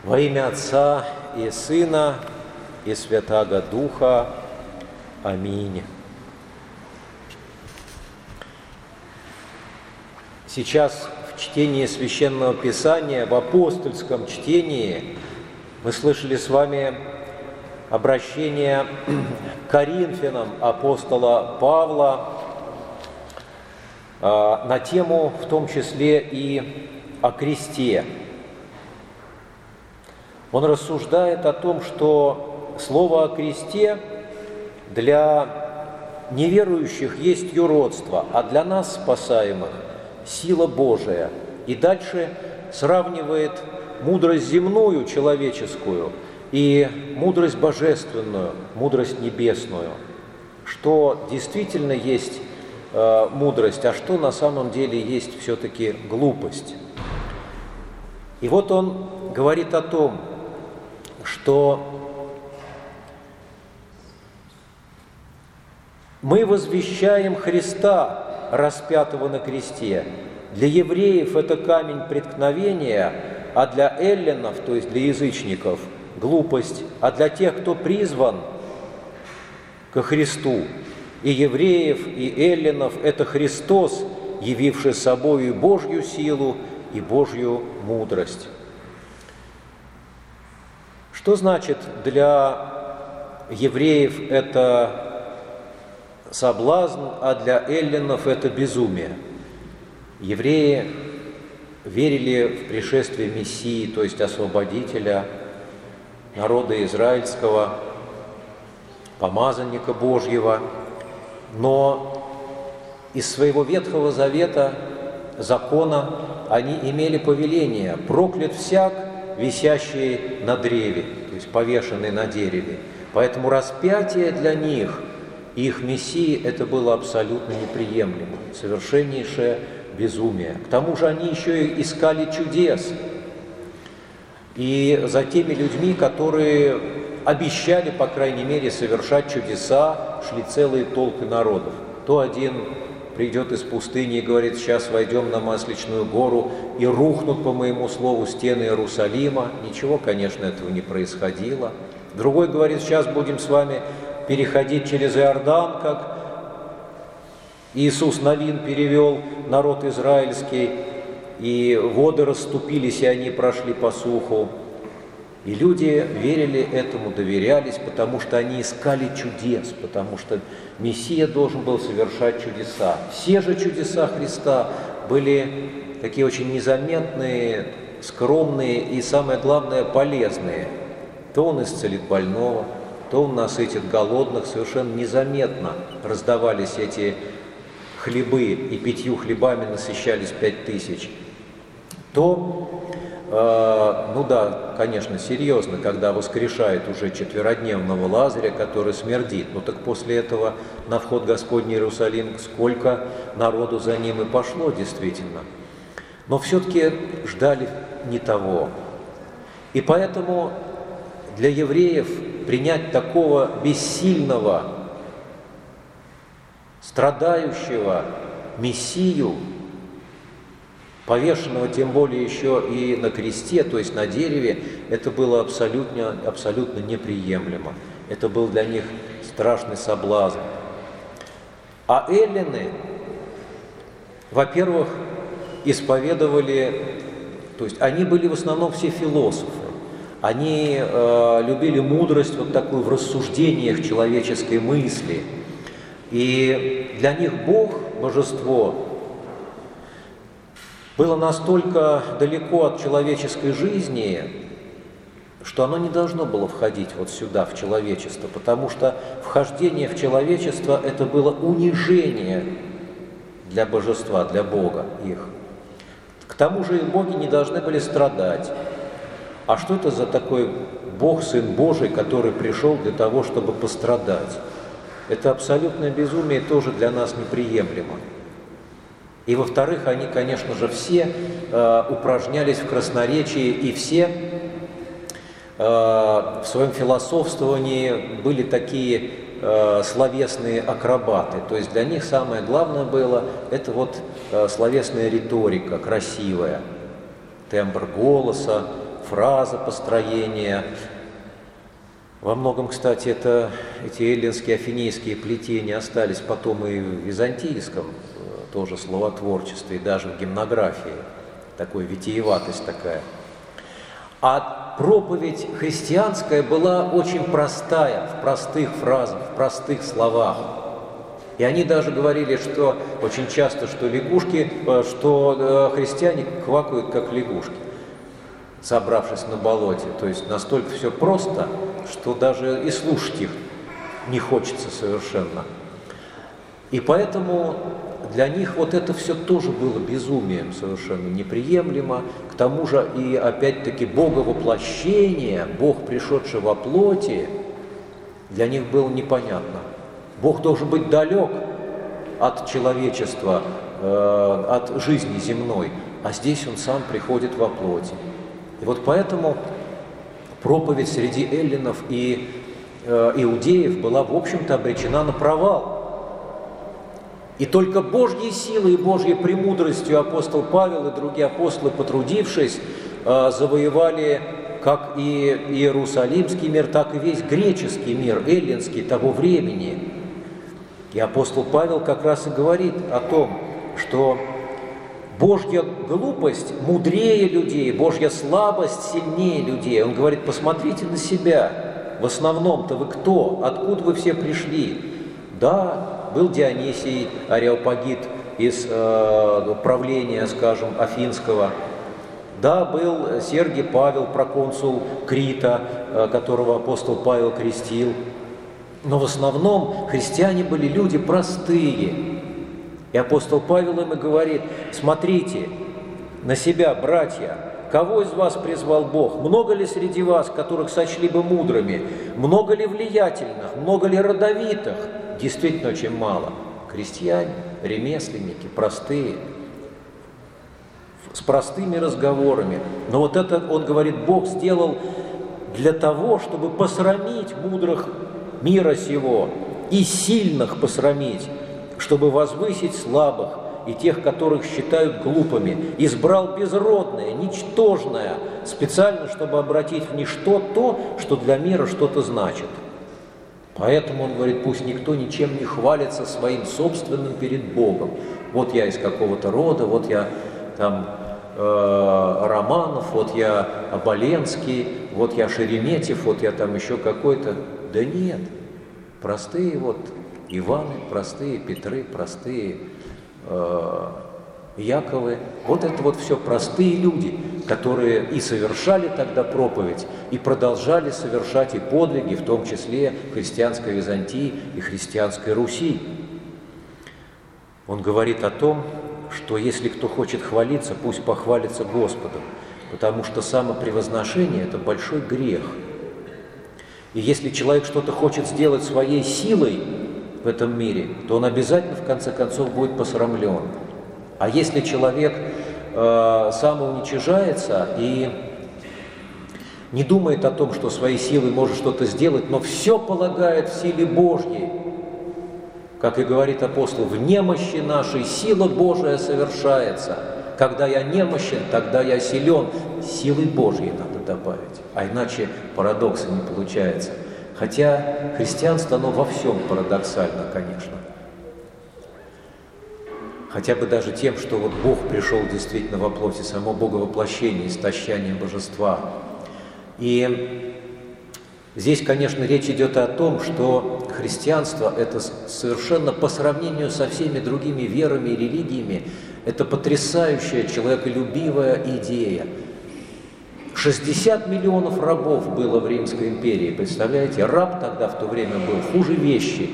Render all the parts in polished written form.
Во имя Отца и Сына и Святаго Духа. Аминь. Сейчас в чтении Священного Писания, в апостольском чтении, мы слышали с вами обращение к Коринфянам апостола Павла на тему, в том числе и о кресте. Он рассуждает о том, что слово о кресте для неверующих есть юродство, а для нас, спасаемых, сила Божия. И дальше сравнивает мудрость земную, человеческую, и мудрость божественную, мудрость небесную. Что действительно есть мудрость, а что на самом деле есть все-таки глупость. И вот он говорит о том, что мы возвещаем Христа, распятого на кресте. Для евреев это камень преткновения, а для эллинов, то есть для язычников, глупость, а для тех, кто призван ко Христу, и евреев, и эллинов, это Христос, явивший собою и Божью силу, и Божью мудрость. Что значит для евреев это соблазн, а для эллинов это безумие? Евреи верили в пришествие Мессии, то есть освободителя народа израильского, помазанника Божьего, но из своего Ветхого Завета, закона, они имели повеление: проклят всяк, висящий на древе, то есть повешенный на дереве. Поэтому распятие для них, их Мессии, это было абсолютно неприемлемо, совершеннейшее безумие. К тому же они еще и искали чудес. И за теми людьми, которые обещали, по крайней мере, совершать чудеса, шли целые толпы народов. То один придет из пустыни и говорит: сейчас войдем на Масличную гору и рухнут, по моему слову, стены Иерусалима. Ничего, конечно, этого не происходило. Другой говорит: сейчас будем с вами переходить через Иордан, как Иисус Навин перевел народ израильский, и воды расступились, и они прошли по суху. И люди верили этому, доверялись, потому что они искали чудес, потому что Мессия должен был совершать чудеса. Все же чудеса Христа были такие очень незаметные, скромные и, самое главное, полезные. То Он исцелит больного, то Он насытит голодных, совершенно незаметно раздавались эти хлебы, и 5 хлебами насыщались 5000. Конечно, серьезно, когда воскрешает уже 4-дневного Лазаря, который смердит. Так после этого на вход Господний Иерусалим сколько народу за ним и пошло действительно. Но все-таки ждали не того. И поэтому для евреев принять такого бессильного, страдающего Мессию, повешенного тем более еще и на кресте, то есть на дереве, это было абсолютно неприемлемо. Это был для них страшный соблазн. А эллины, во-первых, исповедовали, то есть они были в основном все философы. Они любили мудрость вот такую в рассуждениях человеческой мысли. И для них Бог, божество, было настолько далеко от человеческой жизни, что оно не должно было входить вот сюда, в человечество, потому что вхождение в человечество – это было унижение для божества, для Бога их. К тому же и боги не должны были страдать. А что это за такой Бог, Сын Божий, который пришел для того, чтобы пострадать? Это абсолютное безумие, тоже для нас неприемлемо. И, во-вторых, они, конечно же, все упражнялись в красноречии, и все в своем философствовании были такие словесные акробаты. То есть для них самое главное было это вот словесная риторика, красивая, тембр голоса, фразопостроение. Во многом, кстати, эти эллинские, афинейские плетения остались потом и в византийском тоже словотворчестве, и даже в гимнографии. Такой витиеватость такая. А проповедь христианская была очень простая, в простых фразах, в простых словах. И они даже говорили, что очень часто, что христиане квакают, как лягушки, собравшись на болоте. То есть настолько все просто, что даже и слушать их не хочется совершенно. И поэтому для них вот это все тоже было безумием совершенно неприемлемо. К тому же и опять-таки боговоплощение, Бог, пришедший во плоти, для них было непонятно. Бог должен быть далек от человечества, от жизни земной, а здесь Он сам приходит во плоти. И вот поэтому проповедь среди эллинов и иудеев была, в общем-то, обречена на провал. И только Божьей силой и Божьей премудростью апостол Павел и другие апостолы, потрудившись, завоевали как и Иерусалимский мир, так и весь греческий мир, эллинский того времени. И апостол Павел как раз и говорит о том, что Божья глупость мудрее людей, Божья слабость сильнее людей. Он говорит: посмотрите на себя, в основном-то вы кто, откуда вы все пришли? Да, был Дионисий Ареопагит из правления, скажем, Афинского. Да, был Сергий Павел, проконсул Крита, которого апостол Павел крестил. Но в основном христиане были люди простые. И апостол Павел им и говорит: смотрите на себя, братья, кого из вас призвал Бог? Много ли среди вас, которых сочли бы мудрыми? Много ли влиятельных? Много ли родовитых? Действительно очень мало. Крестьяне, ремесленники, простые, с простыми разговорами. Но вот это, он говорит, Бог сделал для того, чтобы посрамить мудрых мира сего и сильных посрамить, чтобы возвысить слабых и тех, которых считают глупыми. Избрал безродное, ничтожное, специально, чтобы обратить в ничто то, что для мира что-то значит. Поэтому он говорит: пусть никто ничем не хвалится своим собственным перед Богом. Вот я из какого-то рода, вот я там Романов, вот я Оболенский, вот я Шереметьев, вот я там еще какой-то. Да нет, простые вот Иваны, простые Петры, простые Яковы. Вот это вот все простые люди, которые и совершали тогда проповедь, и продолжали совершать и подвиги, в том числе христианской Византии и христианской Руси. Он говорит о том, что если кто хочет хвалиться, пусть похвалится Господом, потому что самопревозношение – это большой грех. И если человек что-то хочет сделать своей силой в этом мире, то он обязательно в конце концов будет посрамлен. А если человек самоуничижается и не думает о том, что своей силой может что-то сделать, но все полагает в силе Божьей, как и говорит апостол, в немощи нашей сила Божия совершается. Когда я немощен, тогда я силен. Силой Божьей надо добавить, а иначе парадокса не получается. Хотя христианство, оно во всем парадоксально, конечно. Хотя бы даже тем, что вот Бог пришел действительно во плоти, само Боговоплощение, истощание божества. И здесь, конечно, речь идет о том, что христианство – это совершенно по сравнению со всеми другими верами и религиями, это потрясающая человеколюбивая идея. 60 миллионов рабов было в Римской империи, представляете? Раб тогда в то время был хуже вещи.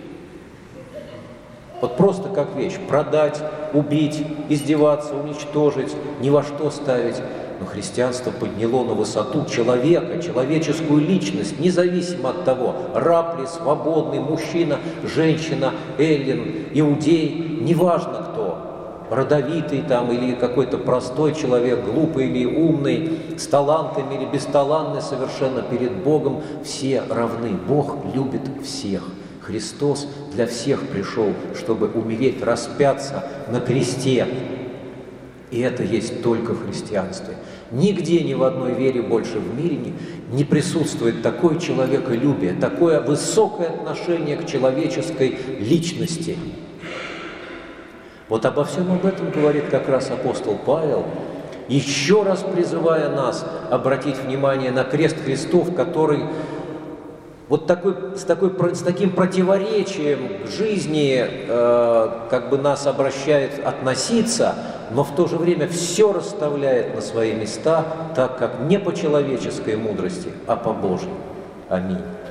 Вот просто как вещь. Продать, убить, издеваться, уничтожить, ни во что ставить. Но христианство подняло на высоту человека, человеческую личность, независимо от того, раб ли, свободный, мужчина, женщина, эллин, иудей, неважно кто. Родовитый там или какой-то простой человек, глупый или умный, с талантами или бесталантный совершенно перед Богом, все равны. Бог любит всех. Христос для всех пришел, чтобы умереть, распяться на кресте. И это есть только в христианстве. Нигде, ни в одной вере больше в мире не присутствует такое человеколюбие, такое высокое отношение к человеческой личности. Вот обо всем об этом говорит как раз апостол Павел, еще раз призывая нас обратить внимание на крест Христов, который вот с таким противоречием к жизни как бы нас обращает относиться, но в то же время все расставляет на свои места, так как не по человеческой мудрости, а по Божьей. Аминь.